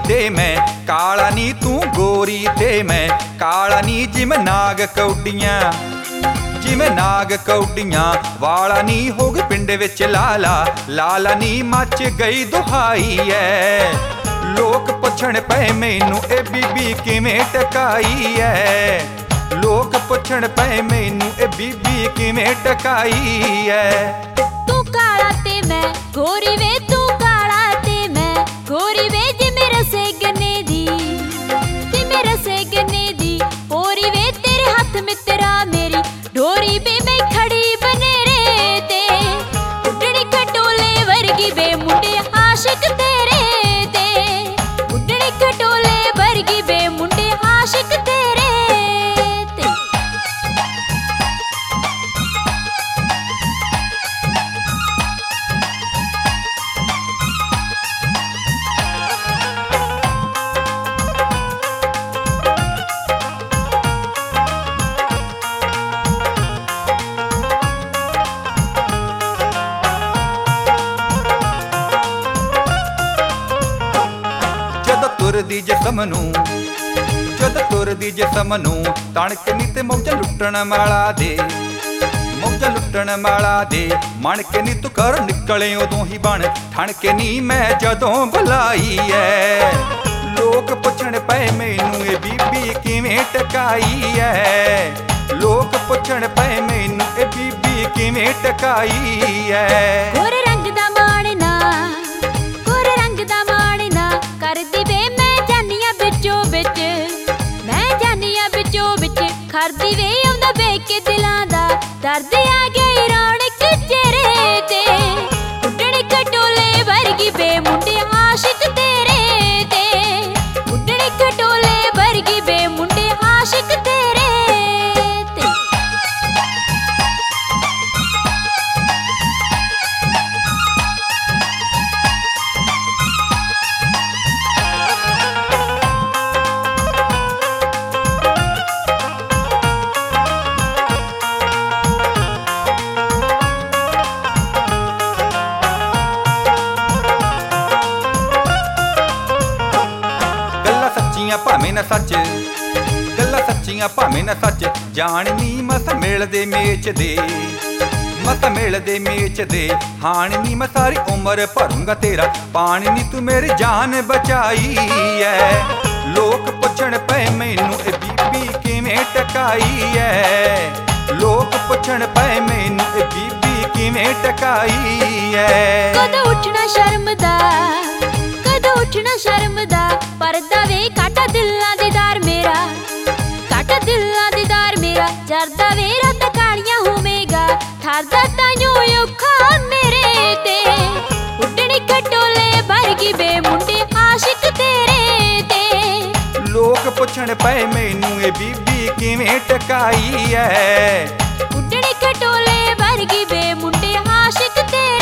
ते मैं काला नी तू गोरी ते मैं काला नी जिमें नाग कौडियां जिमें नाग कौडियां वाला नी हो गए पिंड विच लाला लाला नी मच गई दुहाई है लोक पुछण पे मैनू ए बीबी किवें टकाई है लोक पुछण पे मैनू ए बीबी किवें टकाई है तू काला ते मैं गोरी वे तू काला ते मैं गोरी वे जिमें रसे गन्ने दी जिमें रसे गन्ने दी पोरी वे तेरे हाथ में तेरा मेरी डोरी बे मैं खड़ी बनेरे ते उडड़ी खटोले वर्गी बे मुंडे आशिक तेरे ते उडड़ी खटोले वर्गी बे मुंडे आशिक तेरे ते तुरदी जिसम नूं जद तुरदी जिसम नूं तणक नी ते मौजा लुट्टण वाला दे मौजा लुट्टण वाला दे मण के नी तू घर निकले उदों ही बन ठण के नी मैं जदों बुलाई है लोक पुछण पे मैनू ए बीबी किवें टकाई है लोक पुछण पे मैनू ए बीबी किवें टकाई है गोरे रंग दा माणना गोरे रंग दा माणना करदी वे मैं जानिया बिचो बिच मैं जानिया बिचो बिच खरदी वे आउंदा वेख के दिलां दा दर्द आ गई रौनक चेहरे ते उडड़ी खटोले वर्गी बे मुंडे आशिक तेरे ते उडड़ी खटोले वर्गी बे मुंडे आशिक तेरे ते भावें न सच गल्लां सच्चियां भावें न सच जाणनी मस मिलदे मेच दे मस मिलदे मेच दे हाणनी मैं सारी उम्र भरूंगा तेरा पानी तू मेरी जान बचाई है लोक पुछण पे मैनू ए बीबी किवें टकाई है लोक पुछण पे मैनू ए बीबी किवें टकाई है कदों उठना शर्मदा कदों उठना शर्मदा परदा वे काटा दिलां दीदार मेरा काटा दिलां दीदार मेरा जरदा वे रात कालियां होवेगा ठरदा ताइयों औखा मेरे ते उडणी खटोले वर्गी बे मुंडे आशिक तेरे ते लोक पुछण पे मैनू ए बीबी किवें टकाई है उडणी खटोले वर्गी बे मुंडे आशिक तेरे